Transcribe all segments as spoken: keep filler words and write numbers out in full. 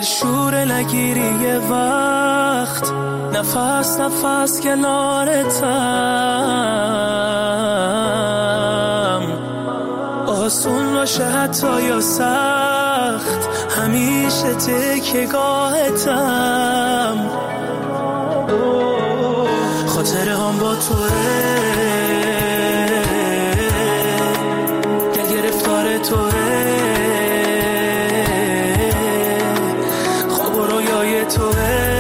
شور نگیری یه وقت، نفس نفس کنارتم، آسون باشه حتی یا سخت، همیشه تکیه‌گاهتم، خاطره هم با توه، دل گرفتار توه، خواب و رویای توه،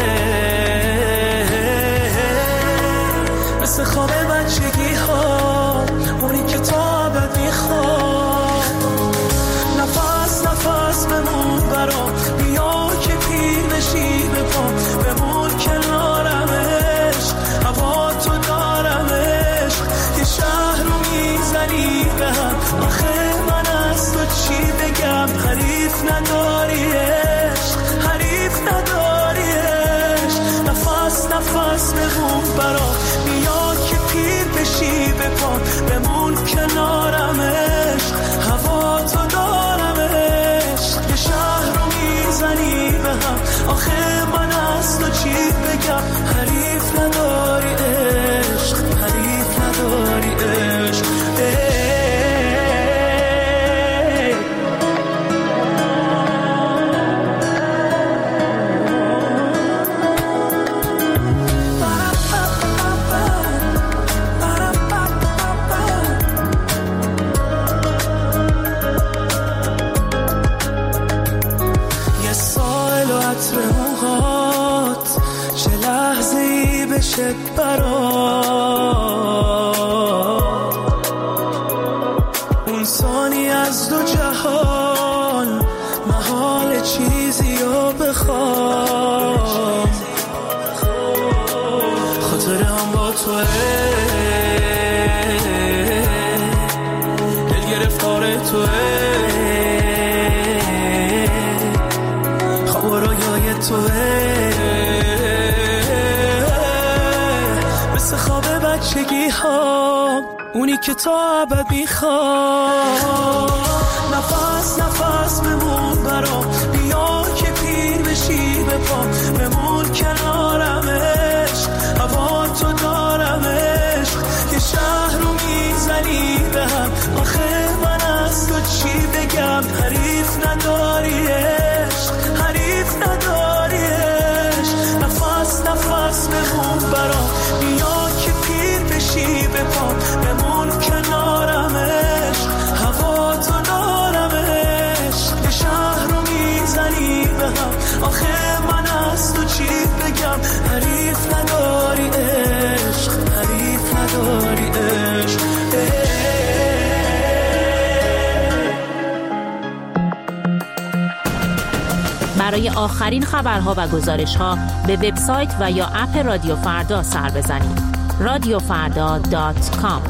مثل خواب بچگی ها، اونی که تا ابد میخواد، نفس نفس بمون برام، بیا که پیر بشی به پام، بمون کنارمش، هوا تو دارمش، یه شهر رو میزنی به هم، آخه من از تو چی بگم، حریف نداریش، حریف نداریش، نفس نفس بمون برام، بیا که پیر بشی به پام، بمون کنارمش، هوا تو دارمش، یه شهر رو میزنی به هم، آخه من از تو چی بگم، حریف نداری عشق، حریف نداری عشق. یه سائل و عطر موهات، چه لحظه ای بشه برات، اون ثانی از دو جهان، محال چیزی رو بخوام، خاطره هم با توه، دل گرفتار توه، خواب و رویای توه، مثل خواب بچگی ها، اونی که تا ابد میخواد، نفس نفس بمون برام، بیا که پیر بشی به پام، بمون کنارمش، هوا تو دارمش، یه شهر رو میزنی به هم، آخه من از تو چی بگم، حریف نداریش، حریف نداریش، نفس نفس بمون برام، بیا که پیر بشی به پام، بمون کنارمش، هوا تو دارمش، یه شهر رو میزنی به هم، آخه من از تو چی بگم، حریف نداری عشق، حریف نداری عشق. برای آخرین خبرها و گزارش‌ها به وبسایت و یا اپ رادیو فردا سر بزنید. رادیو فردا دات کام.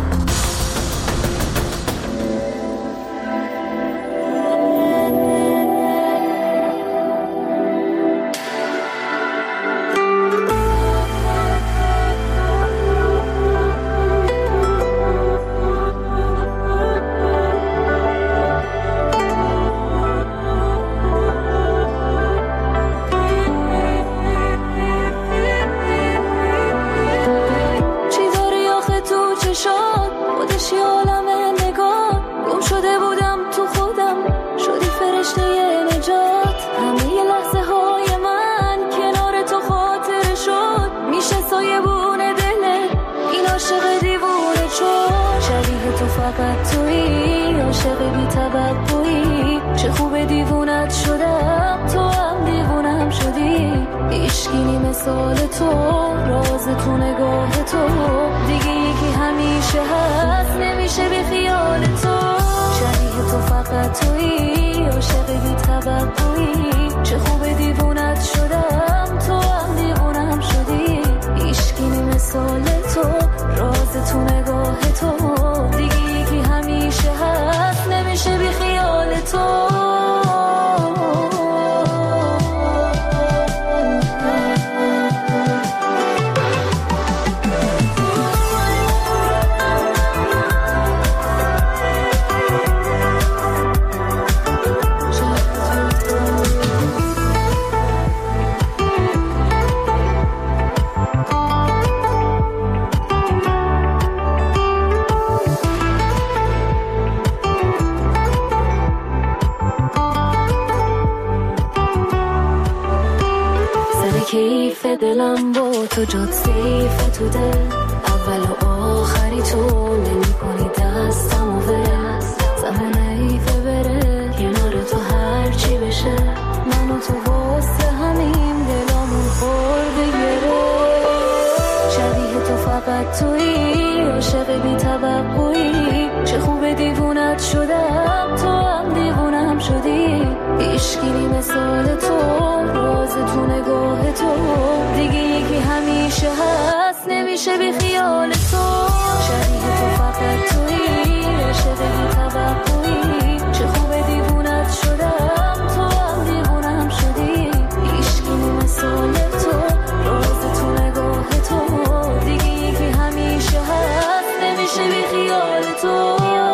کیف دلم با تو جات سیف تو دل، اول و آخری تو نمی کنی دستم و ول، زمان ایفه بره کنار تو هر چی بشه، من و تو واسه همین دلامون خورده گره، شبیه تو فقط تویی، عاشق بی توقعی، چه خوب دیوونت شدم تو هم دیوونم شدی، عشقی مثال تو راز تو نگاه تو، دیگه یکی همیشه هست نمیشه بی خیال تو، شبیه تو فقط تویی، عاشق بی توقعی، چه خوب دیوونت شدم تو هم دیوونم شدی، عشقی مثال تو راز تو نگاه تو، دیگه یکی همیشه هست نمیشه بی خیال تو.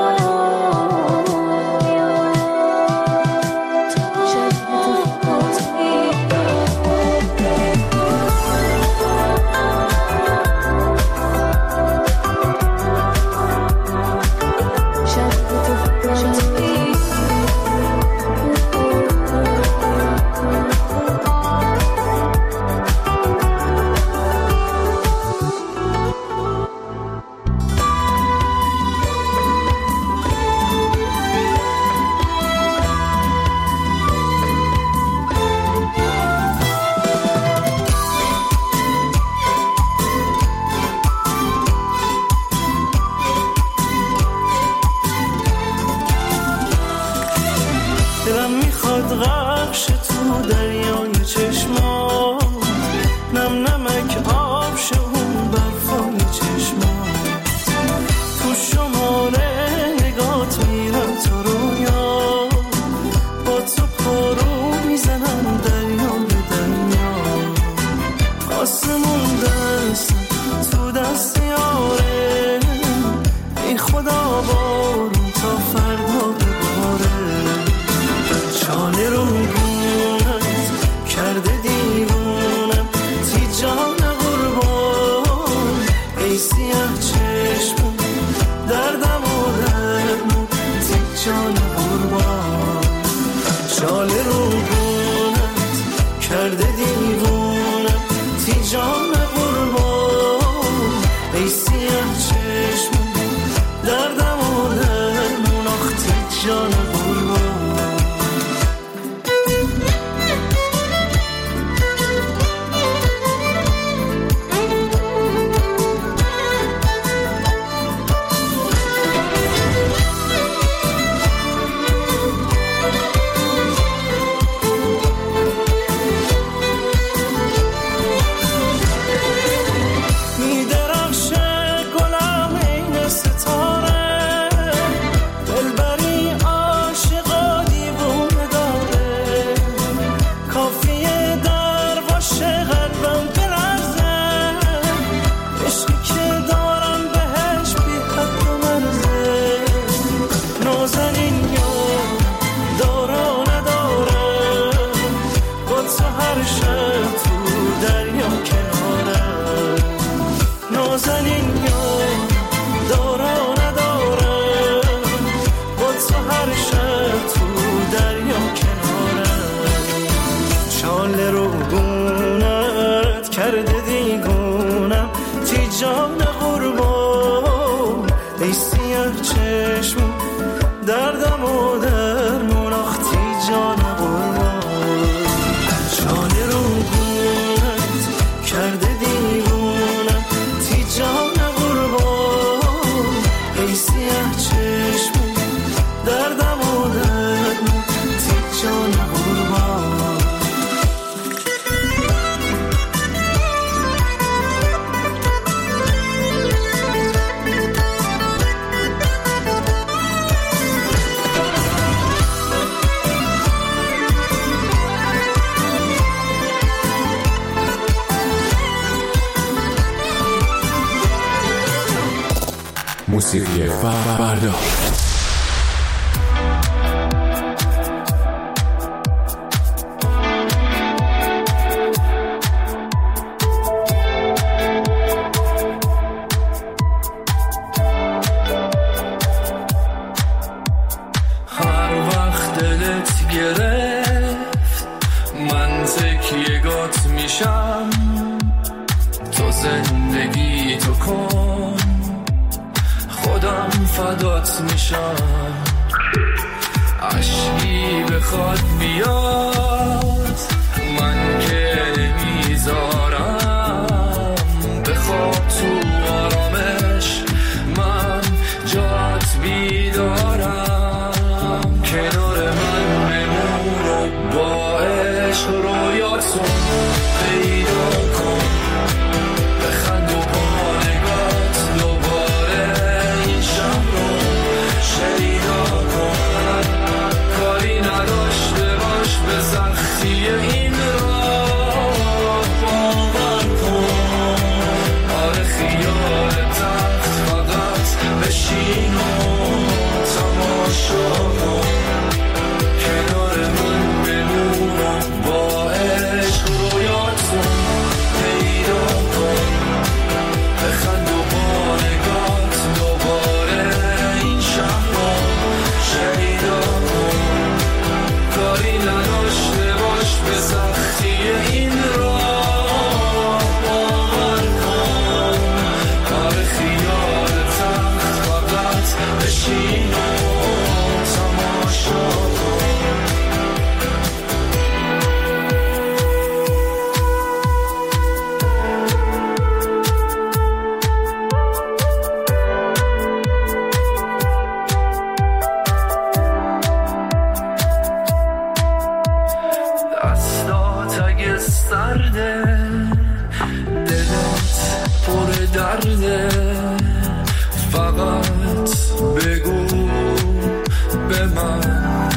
موسیقی فردا. هر وقت دلت گرفت منطق تکیه‌گات میشم، تو زندگی تو کن، خودم فدات میشم. عشقی بخواد بیاد من که نمیذارم، بخواب تو آرامش من جات بیدارم. کنار من بمون و با عشق رویاتو پیدا کن، بخند و با نگات دوباره این شب رو شیدا کن. کاری نداشته باش به سختی این راه باور کن. آره خیال تخت فقط بشین و تماشا کن. کنار من بمون و با عشق رویاتو پیدا کن، بخند و با نگات دوباره این شب رو شیدا کن. کاری نداشته باش به سختی این راه باور کن. آره خیال تخت فقط بشین و تماشا کن. دستات اگه سرده، دلت پر درده، فقط بگو به من.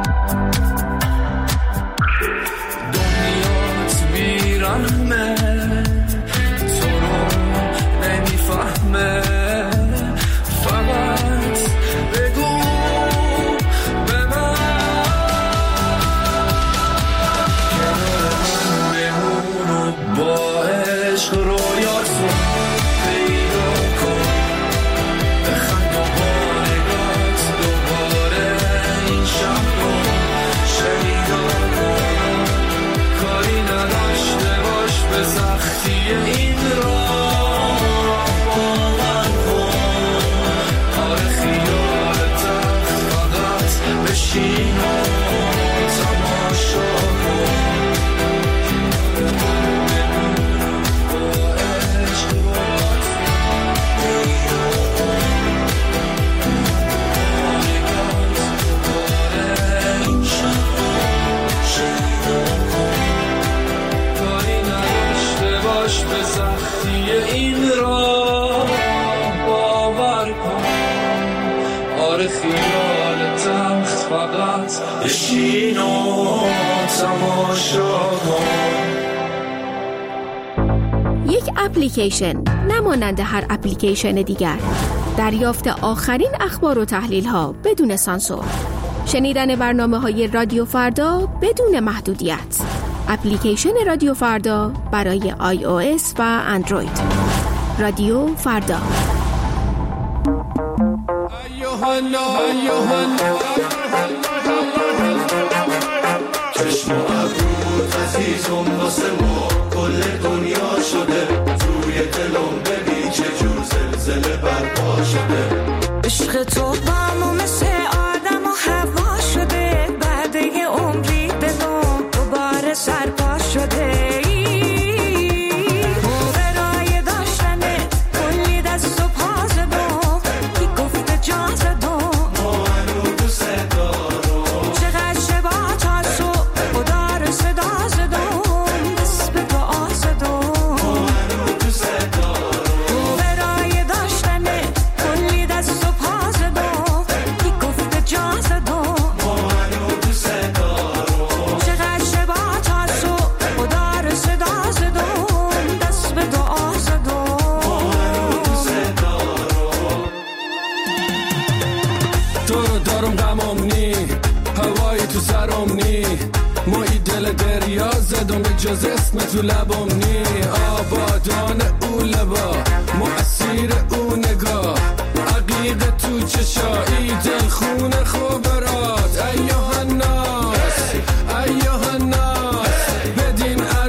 دنیات بیرحمه، تو رو نمیفهمه، فقط بگو به من. بمون و با عشق رویاتو پیدا کن، بخند و با نگات دوباره این شب رو شیدا کن. کاری نداشته باش به سختی این راه باور کن. آره خیال تخت فقط بشین و تماشا کن. به سختی این راه باور کن. آره خیال تخت فقط بشین و تماشا کن. یک اپلیکیشن نمانند هر اپلیکیشن دیگر، دریافت آخرین اخبار و تحلیل ها بدون سانسور، شنیدن برنامه های رادیو فردا بدون محدودیت. اپلیکیشن رادیو فردا برای آی او اس و اندروید. رادیو فردا. چشم و ابروت عزیزم واسه ما کل دنیا شده، توی دلم ببین چه جور زلزله برپا شده. عشق تو با ما مثل آدم و هوا شده، بعد یه عمری دلم دوباره سرپا شده. برای داشتنه کلی دست و پا زدم، کی گفته جا زدم ما هنو دوست دارم. چقدر شبا تا صبح خدا رو صدا زدم، دست به دعا زدم ما هنو دوست دارم. برای داشتنه کلی دست و پا زدم، کی گفته جا زدم ما هنو دوست دارم. چقدر شبا تا صبح خدا رو صدا زدم، دست به دعا زدم ما هنو دوست دارم. تو رو دارم غمم نی، هوای تو سرم نی، مایی دل دریا زدم به جز اسم تو لبم نی. آبادان او لبا مؤثیر او نگاه، عقیده تو چشایی دل خون خبرات. ایوه الناس ایوه الناس بدین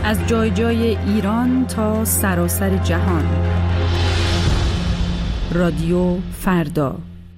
از جای جای ایران تا سراسر جهان. رادیو فردا.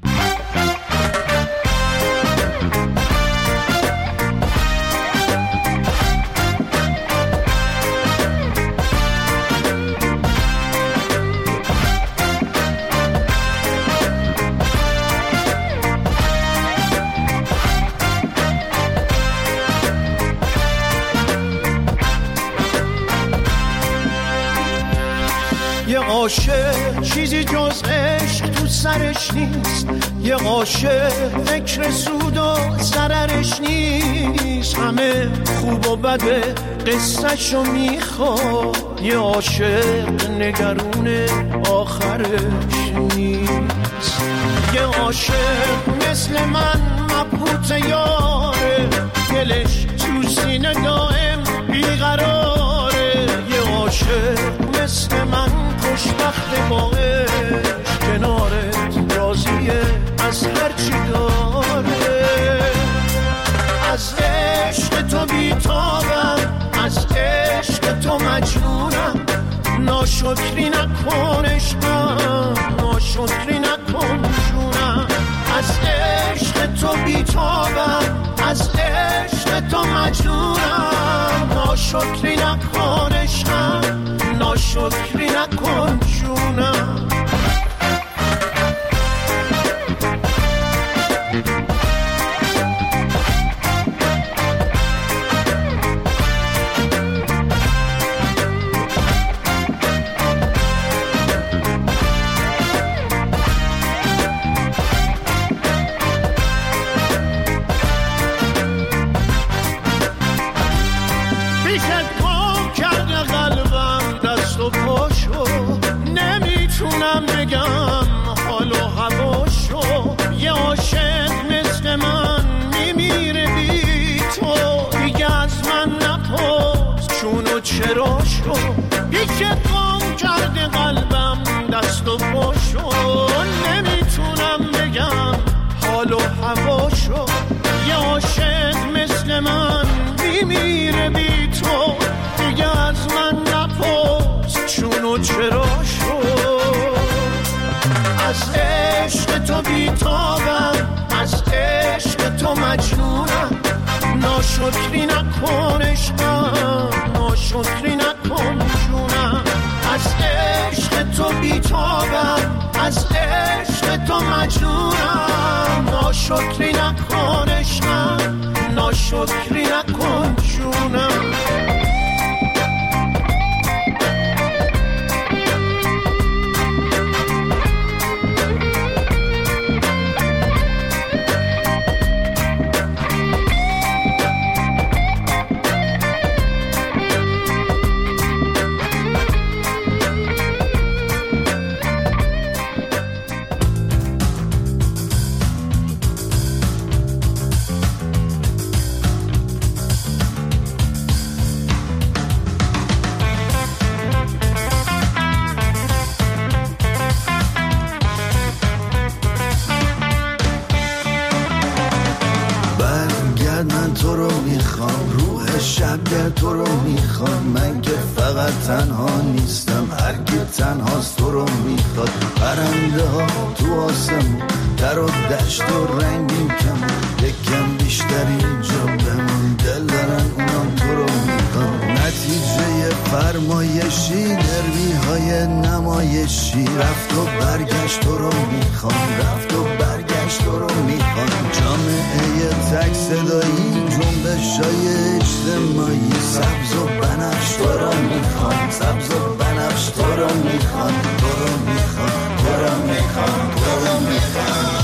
یه عاشق چیزی جز عشق تو سرش نیست، یه عاشق فکر سود و ضررش نیست، همه خوب و بده قصه‌شو میخواد، یه عاشق نگرون آخرش نیست. یه عاشق مثل من مبهوت یاره، دلش تو سینه دائم بیقراره، یه عاشق مثل من خوشبخت با عشق، کنارت راضیه از هرچی داره. از عشق تو بیتابم، از عشق تو مجنونم، ناشکری نکن عشقم، ناشکری نکن جونم. از عشق تو بیتابم، از عشق تو مجنونم، ناشکری نکن عشقم، ناشکری نکن جونم. نمیتونم بگم حال و هواشو، یه عاشق مثل من میمیره بی تو، دیگه از من نپرس چون و چراشو، پیش گم کرده قلبم دست و پاشو. نمیتونم بگم حال و هواشو، یه عاشق مثل من میمیره بی تو، دیگه از من نپرس چون و چراشو. از عشق تو بیتابم، از عشق تو مجنونم، ناشکری نکن عشقم، ناشکری نکن جونم. از عشق تو بیتابم، از عشق تو مجنونم، ناشکری نکن عشقم، ناشکری نکن جونم. من تو رو میخوام، روح شب در تو رو میخوام، من که فقط تنها نیستم، هر کی تنهاست تو رو میخواد. پرنده ها تو آسمون، در و دشت و رنگین کمون، یکم بیشتر اینجا بمون، دل دارن اونام تو رو میخواد. نتیجه فرمایشی، دروی های نمایشی، رفت و برگشت تو رو میخوام، رفت و برگشت تو رو میخوام. جامعه تک صدایی، جنبش های اجتماعی، سبز و بنفش تو رو میخوام، سبز و بنفش تو رو میخوام، تو رو میخوام، تو رو میخوام، تو رو میخوام.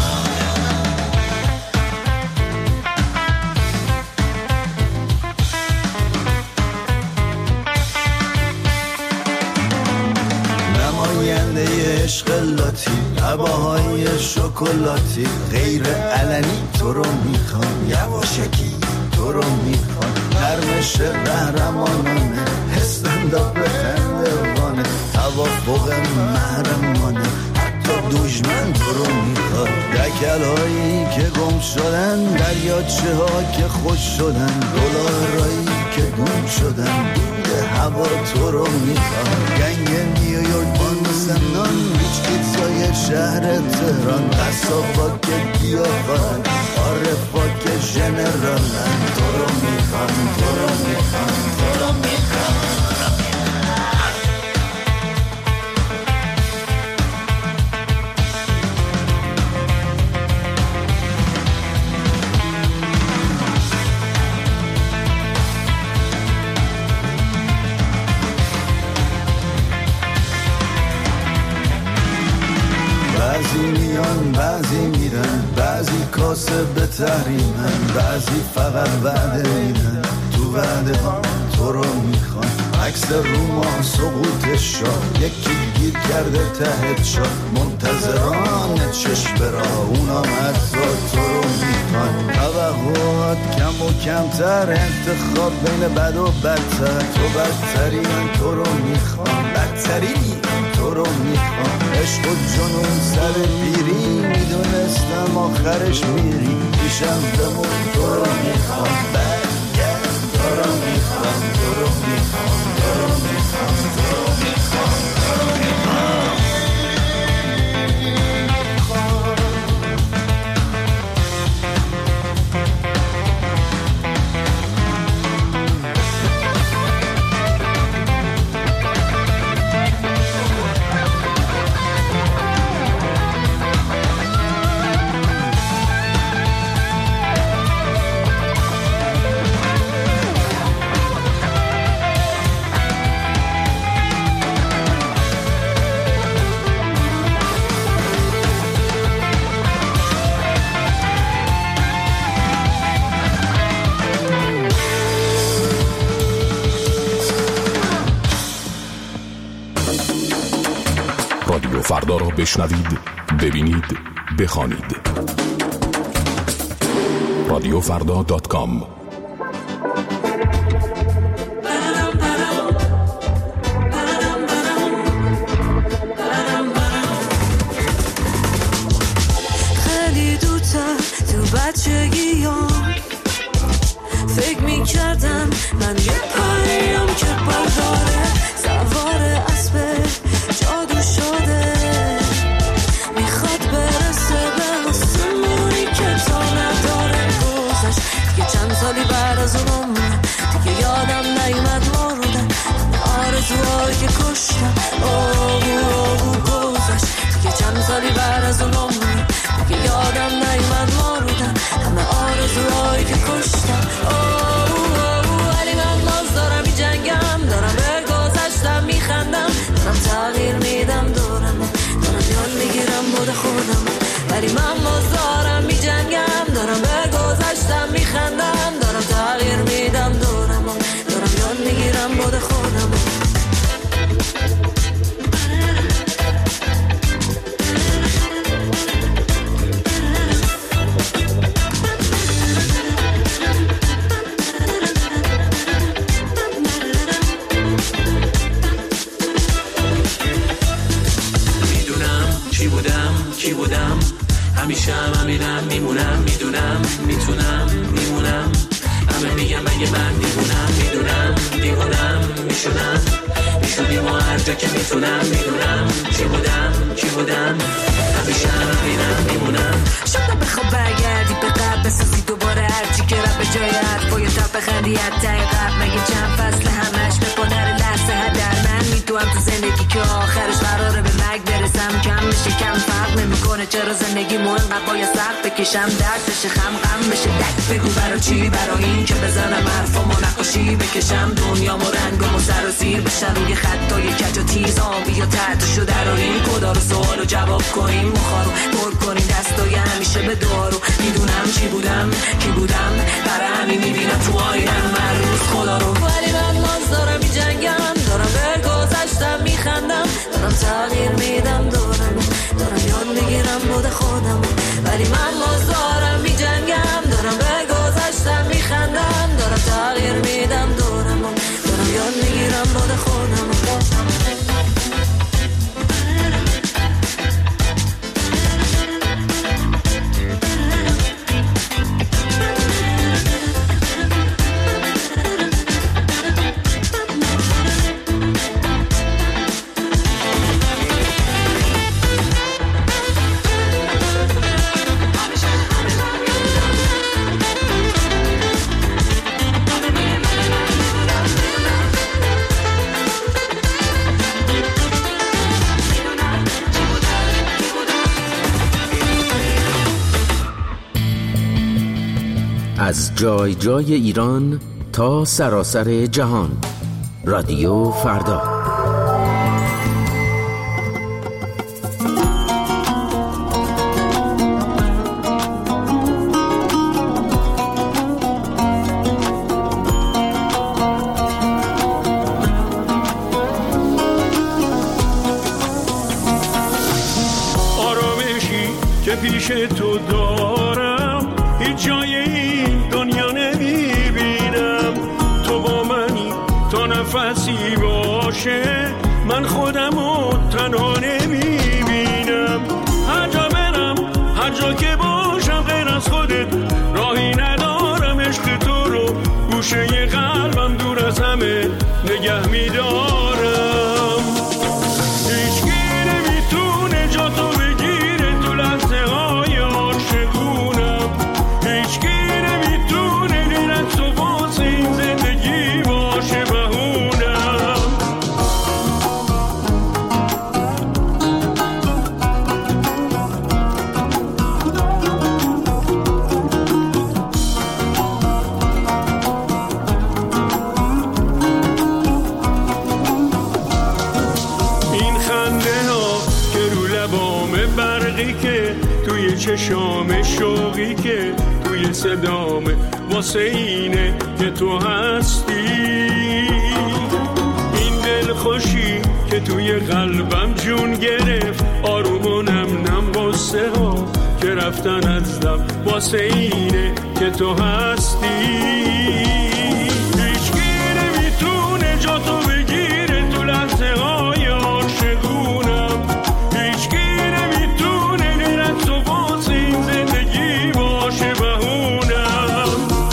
نماینده عشق لاتی، عباهای شکلاتی، غیر علنی تو رو میخوام، یواشکی تو رو میخوام. نرمش قهرمانانه، استنداپ خندوانه، توافق محرمانه، حتی دشمن تو رو میخواد. دکل هایی که گم شدن، دریاچه ها که خوش شدن، دلارایی که گم شدن، هوا تو رو میخوام. گنگ نیویورک با سنان ریچ پیتزای شهر تهران، قصابا که گیاهان، عارفا که ژنرالن. تو رو میخوام تو رو میخوام تو رو میخوام. بعضی میان بعضی میرن، بعضی کاسه به تحریمن، بعضی فقط وعده میدن. تو وعده ها تو رو میخوان. عکس روما سقوط شاه، یکی گیر کرده ته چاه. منتظران چشم برا اونا حتی تو رو میخوان. توقعات کم و کمتر، انتخاب بین بد و بدتر. تو بدتری من تو رو میخوان، بدتری تو رو میخوام. عشق و جنون سر پیری، میدونستم آخرش میری. پیشم بمون تو رو میخوام، برگرد تو رو میخوام تو رو میخوام تو رو میخوام تو رو میخوام تو رو میخوام. رادیو فردا را بشنوید، ببینید، بخوانید. رادیو فردا دات کام. خیلی دوتر تو بچگیام فکر میکردم من یه پریم که برداره، سوار اسب جادو شده، میخواد برسه به آسمونی که تا نداره. گذشت دیگه چند سالی بعد از اون عمرم، دیگه یادم نیومد مردم آرزوهایی که کشتم. آهو آهو گذشت دیگه چند سالی بعد از اون عمرم، دیگه یادم نیومد مردم همه آرزوهایی که کشتم. آهو آهو ولی من باز دارم می جنگم، دارم به گذشتم میخندم، دارم تغییر میدم دورم، دارم یاد میگیرم بود خودم. ولی من باز دارم می جنگم، دارم به گذشتم میخندم، دارم تغییر میدم دورم، دارم یاد میگیرم بود خودم. همیشه هم همینم میمونم، میدونم میتونم میمونم. همه میگم اگه من دیوونم، میدونم دیوونم میشونم، میشونیم و هر جا که میتونم. میدونم چی بودم چی بودم، همیشه هم همینم میمونم. شاید بخواب برگردی به قبل، بسازی دوباره هرچی که رب به جای حرفای تب بخندی حتی قبل. مگه چند فصل همش بپنر لحظه هدر من میتونم تو زندگی که آخرش قراره به مرگ برسم. کم میشه کم فرق نمیکنه، چرا زندگی مو انقدر باید سخت بکشم، درد بشه خم غم بشه دک. بگو برا چی؟ برا این که بزنم حرفامو نقاشی بکشم، دنیامو رنگامو سر و زیر بشن روی خطای کج و تیز. آبی یا تحتشو دراریم، کدا رو سوال و جواب کنیم، مخارو پر کنیم دستای همیشه به دارو. میدونم چی بودم کی بودم، برای همین میبینم تو آینم هر روز خدا رو. ولی من باز دارم می جنگم، دارم به گذشتم میخندم، دارم تغییر میدم دورم، دارم یاد میگیرم بود خودم. ولی من باز دارم می جنگم، دارم به گذشتم میخندم، دارم تغییر میدم دورم، دارم یاد میگیرم بود خودم. از جای جای ایران تا سراسر جهان. رادیو فردا. آرامشی که پیش تو دارم هیچ جای این دنیا نمیبینم. تو با منی تا نفسی باشه، من خودمو تنها نمیبینم. هر جا برم، هر جا که باشم غیر از خودت راهی ندارم. عشق تو رو گوشه قلبم دور از همه نگه میدارم. هیچکی نمیتونه جا تو بگیره تو لحظه های عاشقونم. هیچکی نمیتونه غیر از تو واسه این زندگی باشه بهونم. این خنده ها که رو لبامه، برقی که توی چشام، شوقی که توی صدامه، واسه اینه که تو هستی. این دل خوشی که توی قلبم جون گرفت، آروم و نم نم قصه ها که رفتن از دم، واسه اینه که تو هستی. هیچکی نمیتونه جا تو بگیره تو لحظه های عاشقونم. هیچکی نمیتونه غیر از تو واسه این زندگی باشه بهونم.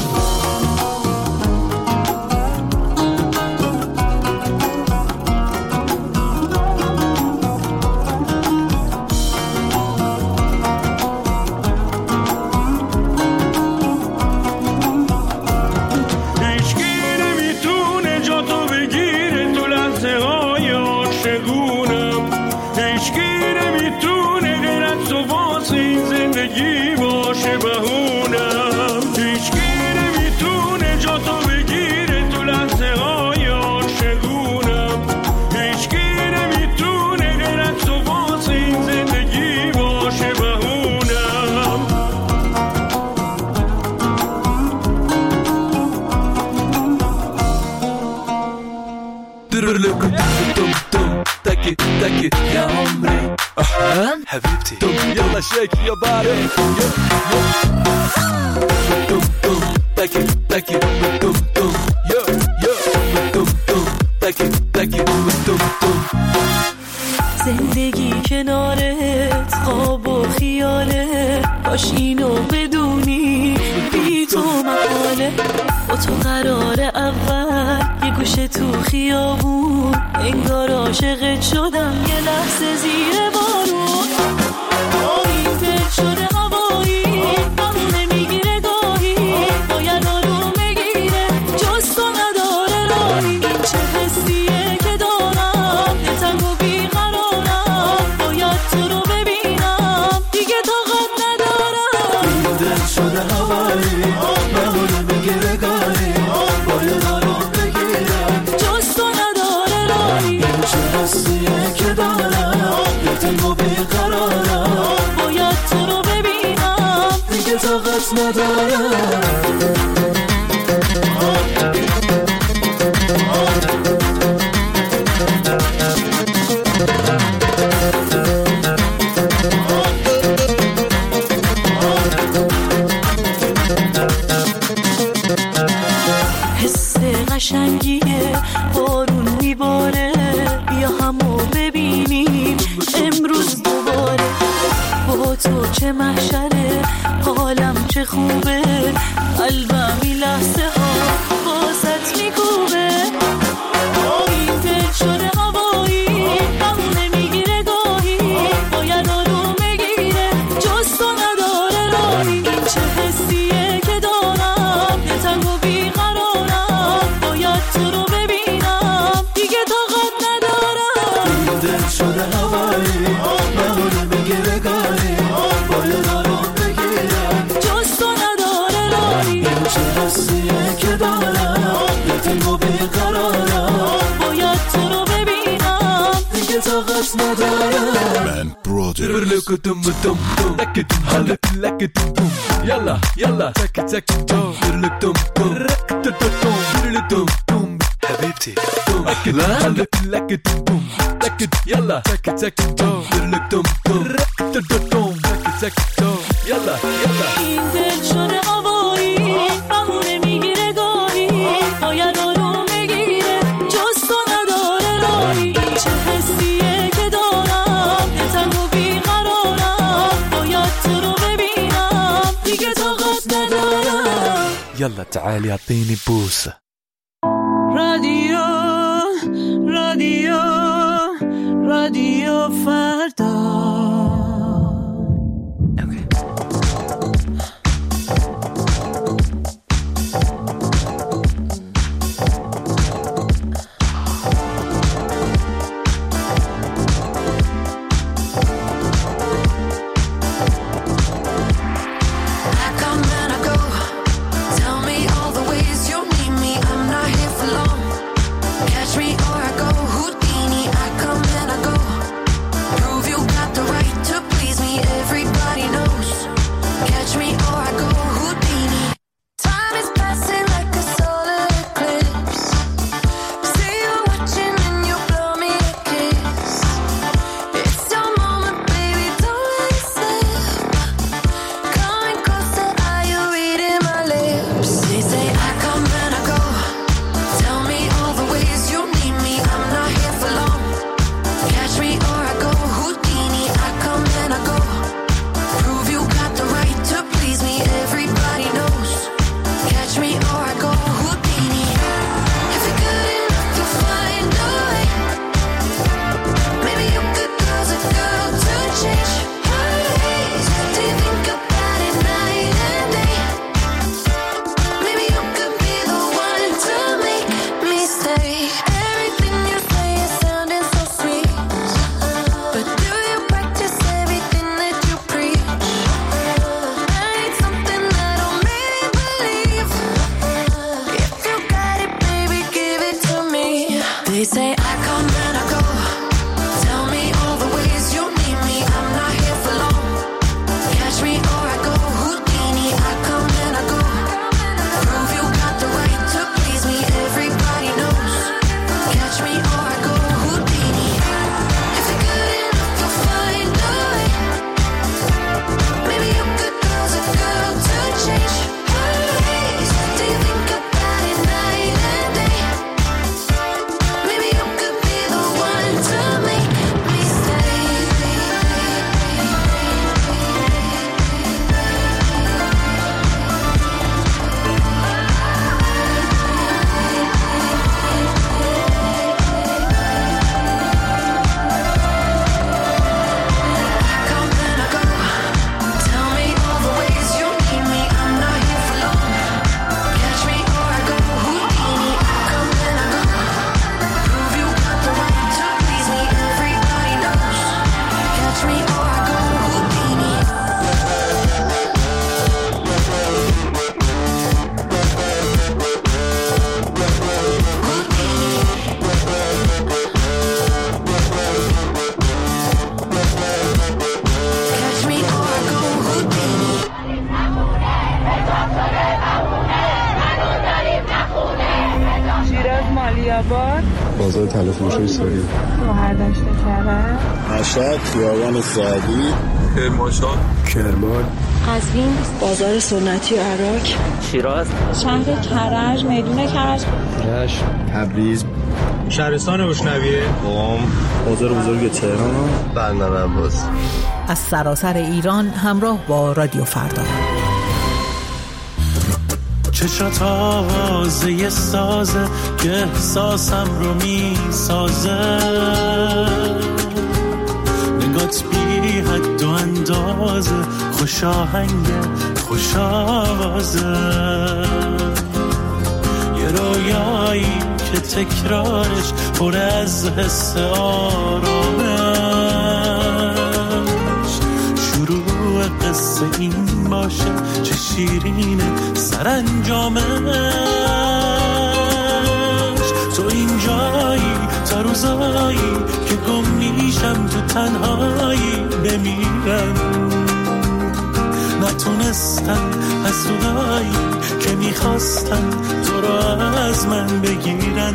هیچکی نمیتونه جا تو بگیره تو لحظه های عاشقونم. هیچکی نمیتونه غیر از تو واسه این زندگی باشه بهونم. هیچکی نمیتونه جا تو بگیره تو لحظه های عاشقونم. هیچکی نمیتونه غیر از تو واسه این زندگی باشه بهونم. تاكي تاكي يا عمري حبيبتي يلا شيك يا باري تاكي تاكي يو يو تاكي تاكي زندگی کنارت خواب و خیاله، باش اینو بدونی بی تو محاله. با تو قرار اول یه گوشه تو خیابون، انگار عاشقت شدم یه لحظه زیر بارون. این دل شده هوایی همونه میگیره گاهی، باید آروم بگیره جز تو نداره راهی. این چه حسیه که دارم دلتنگ و بیقرارم، باید تو رو ببینم دیگه طاقت ندارم. این دل شده هوایی همونه میگیره گاهی، باید آروم بگیرم جز تو نداره راهی. این چه حسیه که دارم دلتنگ و بیقرارم، باید تو رو ببینم دیگه طاقت ندارم. حس قشنگیه بارون میباره، بیا همو ببینیم امروز دوباره. با تو چه محشره، حالم چه خوبه، قلبم این لحظه ها باست میکوبه. این دل شده هوایی همونه میگیره گاهی، باید آروم بگیره جز تو نداره راهی. این چه حسیه که دارم دلتنگ و بیقرارم، باید تو رو ببینم دیگه طاقت ندارم. این دل شده هوایی همونه میگیره گاهی، باید آروم بگیرم جز تو نداره راهی. این دم دم دم لك دم لك دم دم يلا يلا تك تك دم لك دم دم دم دم دم دم حبيبتي لا لك دم دم لك يلا تك تك دم لك دم دم دم تك تك دم يلا يلا این دل شده آواری بهونه میگیره گاهی باید آروم بگیره جز تو نداره راهی چه حسیه که دارم دلتنگ و بیقرارم باید تو رو ببینم دیگه طاقت ندارم يلا تعالي اعطيني بوسه رادیو رادیو رادیو فردا بازار تلفروشی سوری شوهر داشته کرد مشهد خیابان سعدی کرمانشاه کرمان قزوین بازار سنتی عراق شیراز شهر کرج میدون کرج رشت تبریز شهرستان بشنویه قم بازار بزرگ تهران بندر عباس از سراسر ایران همراه با رادیو فردا. چشات آوازه سازه که احساسم رو می سازه، نگات بی حد و اندازه، خوش آهنگه خوش آوازه، یه رویایی که تکرارش پر از حس آرامش، شروع قصه این باشه چه شیرینه سرانجامش، تو اینجایی تا تا روزایی که گم میشم تو تنهایی بمیرم. نتونستن از صدایی که میخواستن تو را از من بگیرن.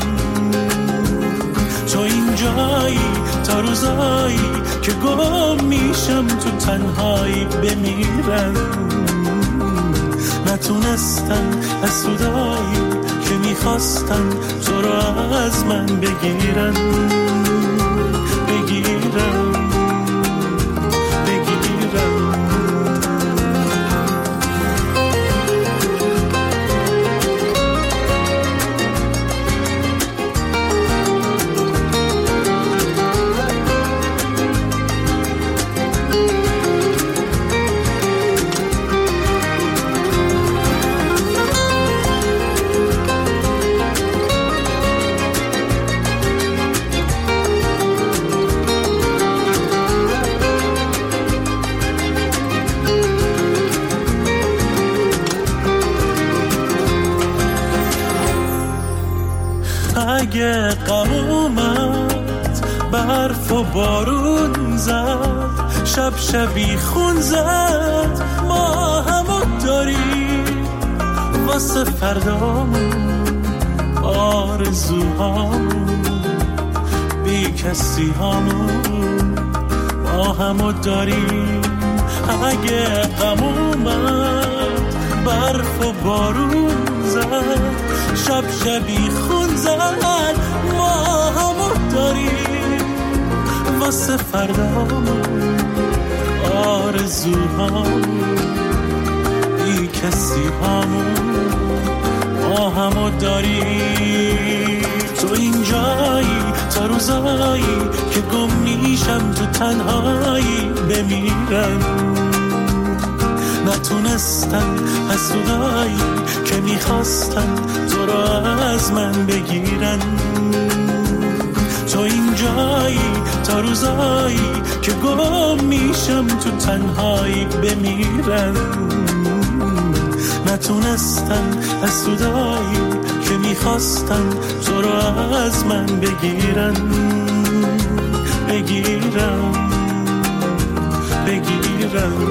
تو این جایی تا روزایی که گم میشم تو تنهایی بمیرم. نتونستن از صدایی که میخواستن تو را از من بگیرن بگیرن بگیرن. اگه غم اومد برف و بارون زد شب شبی خون زد ما همو داریم واسه فردامون آرزوهامون بی کسی هامون ما همو داریم. اگه غم اومد برف و بارون زد شب شبی خون زد ما همو داریم واسه فردامون آرزوهامون بی کسی هامون ما همو داریم. تو این جایی تا روزایی که گم میشم تو تنهایی بمیرم. نتونستن از صدایی که میخواستن تو را از من بگیرن. تو این جایی تا روزایی که گم میشم تو تنهایی بمیرم. نتونستن از صدایی که میخواستن تو را از من بگیرن بگیرن بگیرن.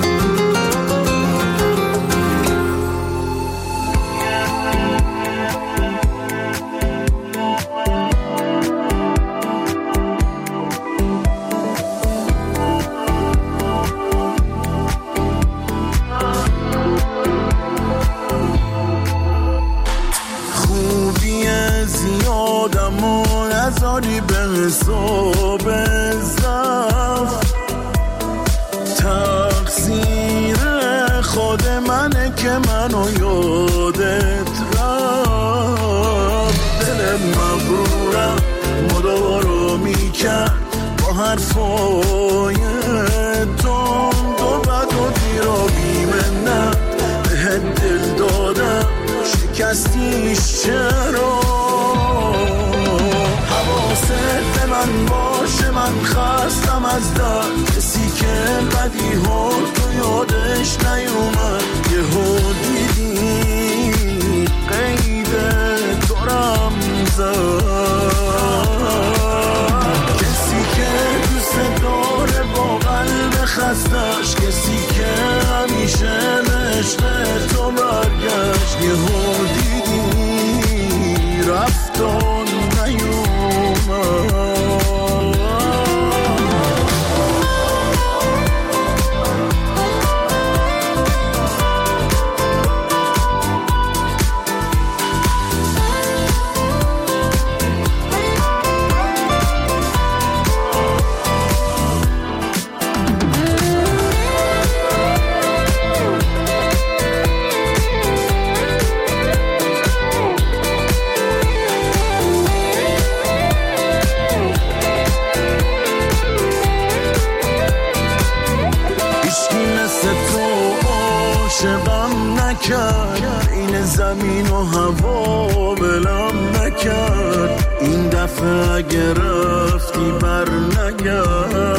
نذاری به حساب ضعف تقصیر خود منه که منو یادت رفت. دل مغرورم مدارو میکرد با حرفای تند و بد و دیر و بیمنت بهت دل دادم شکستیش چرا. حواست من باشه من خستم از درد کسی که بدی ها تو یادش نیومد. یه ها دیدی قید تو رم زد کسی که دوست داره با قلب خستش کسی که همیشه نشته تو برگشت. یه ها دیدی رفتان نیومد. این زمین و هوا بلم نکرد این دفعه اگه رفتی بر نگرد.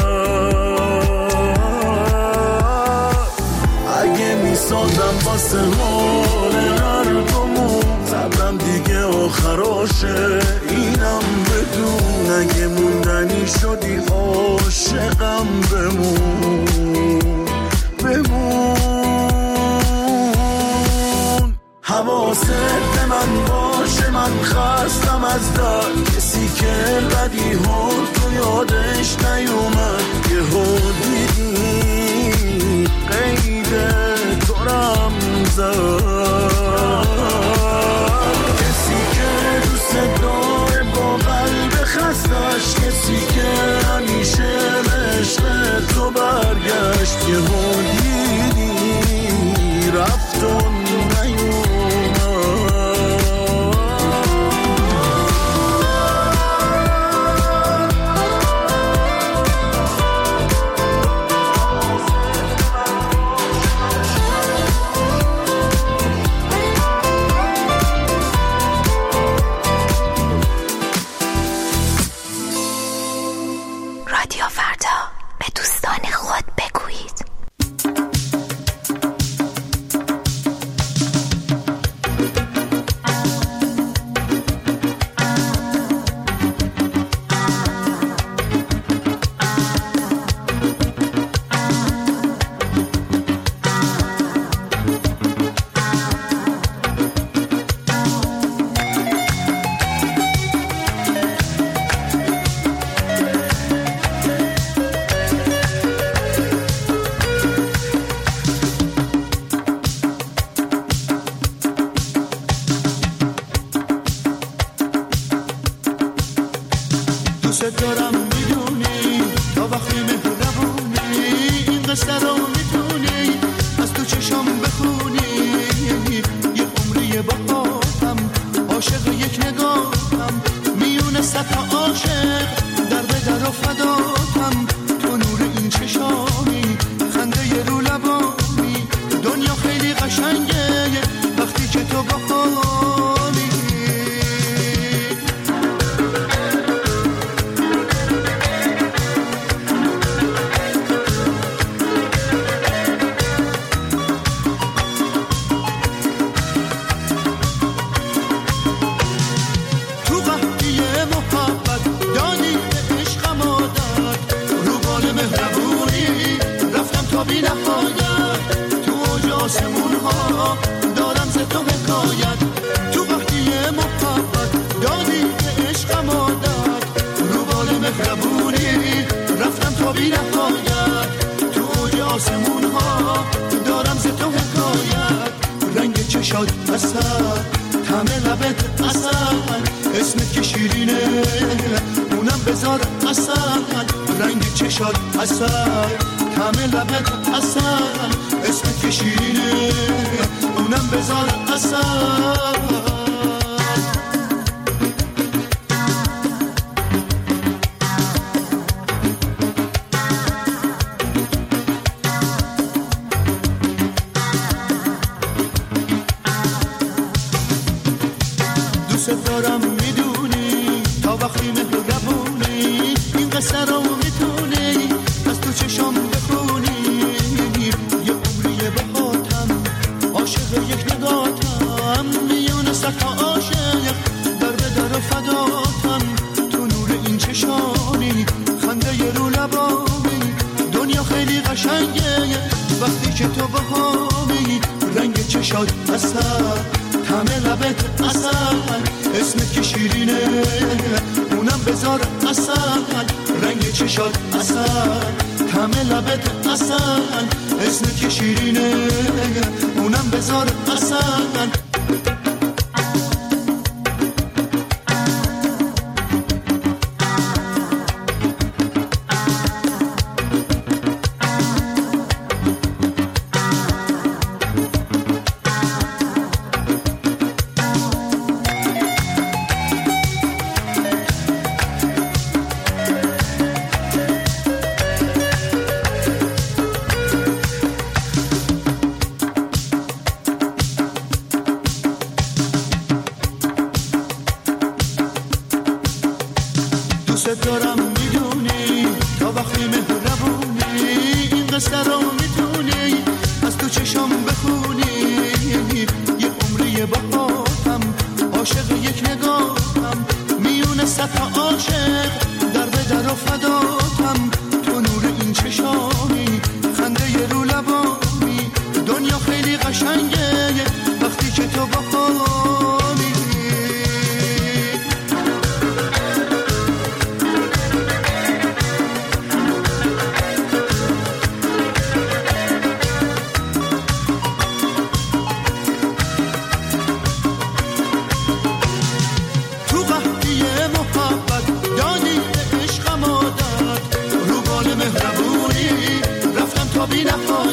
اگه میسازم واسه حال هر دومون صبرم دیگه آخراشه، اینم بدون اگه موندنی شدی عاشقم بمون بمون. حواست به من باشه من خستم از درد، کسی که بدی ها تو یادش نیومد، یه ها دیدی قید دارم زد، کسی که دوست داره با قلب خستش، کسی که همیشه عشق تو برگشت، یه ها دیدی رفت و نیومد.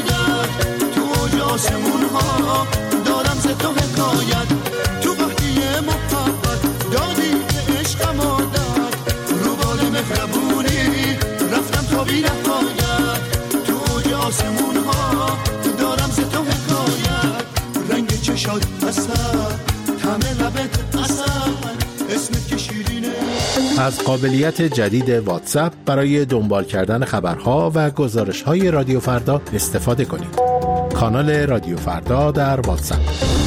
حکایت، تو اوج آسمون ها دارم ز تو حکایت، تو وقتی محبت دادی به عشقم عادت، رو بال مهربونی رفتم تا بی نهایت، تو اوج آسمون ها دارم ز تو حکایت، رنگ چشات اصل طعم لبت اصل اسمت که شیرینه. از قابلیت جدید واتساپ برای دنبال کردن خبرها و گزارش‌های رادیو فردا استفاده کنید. کانال رادیو فردا در واتساپ.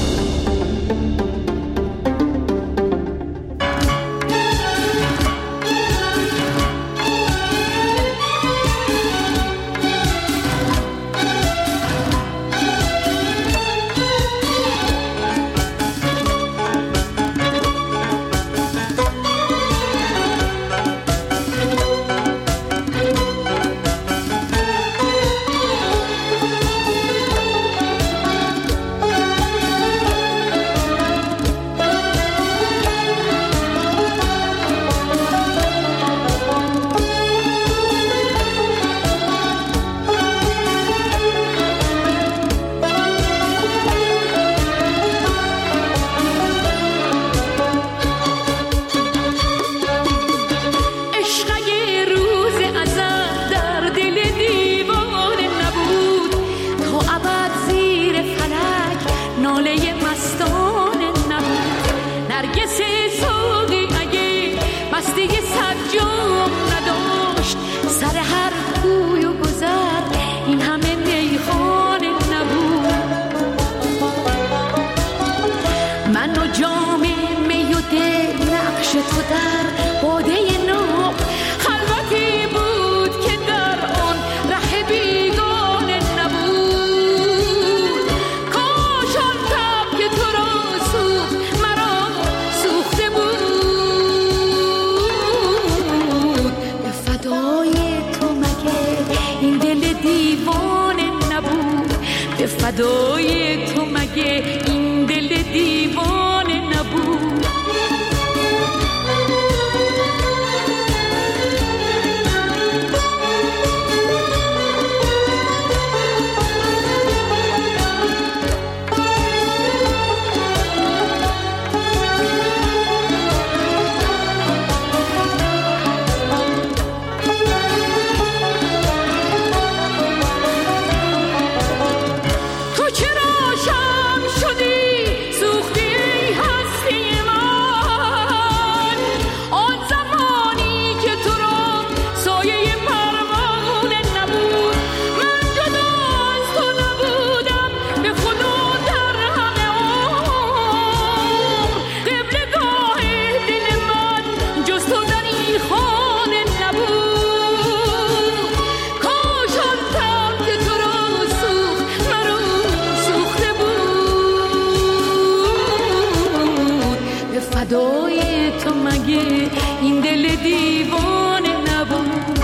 فدای تو مگه این دل دیوانه نبود. فدای تو مگه این دل دیوانه نبود.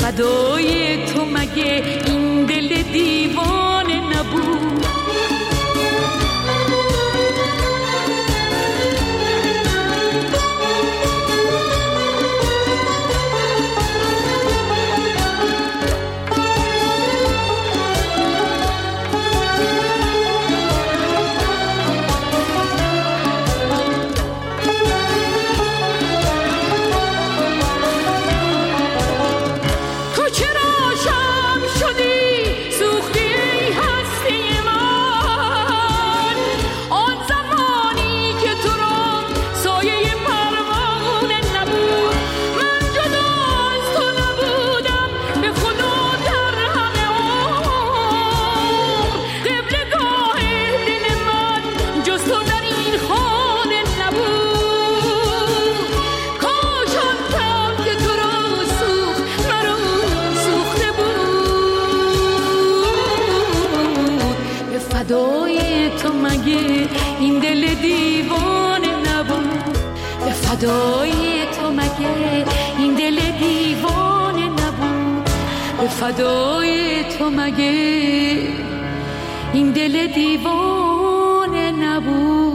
فدای تو مگه این دل دیوانه نبود. فدای تو مگه این دل دیوانه نبود. به فدای تو مگه این دل دیوانه نبود. به فدای تو مگه این دل دیوانه نبود.